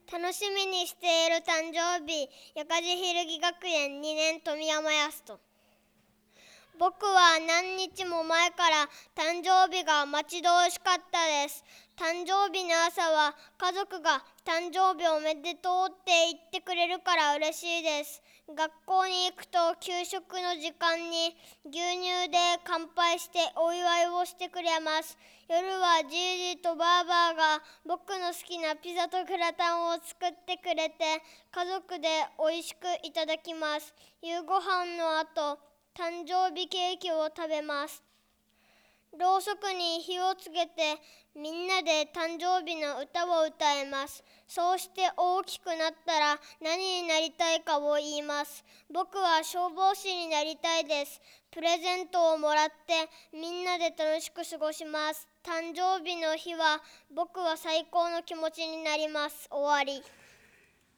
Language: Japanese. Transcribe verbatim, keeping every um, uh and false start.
楽しみにしている誕生日、八梶ひ学園にねん富山康人。僕は何日も前から誕生日が待ち遠しかったです。誕生日の朝は家族が誕生日おめでとうって言ってくれるから嬉しいです。学校に行くと給食の時間に牛乳で乾杯してお祝いをしてくれます。夜はじいじとばあばが僕の好きなピザとグラタンを作ってくれて家族でおいしくいただきます。夕ご飯の後、誕生日ケーキを食べます。ろうそくに火をつけてみんなで誕生日の歌を歌います。そうして大きくなったら何になりたいかを言います。僕は消防士になりたいです。プレゼントをもらってみんなで楽しく過ごします。誕生日の日は僕は最高の気持ちになります。終わり。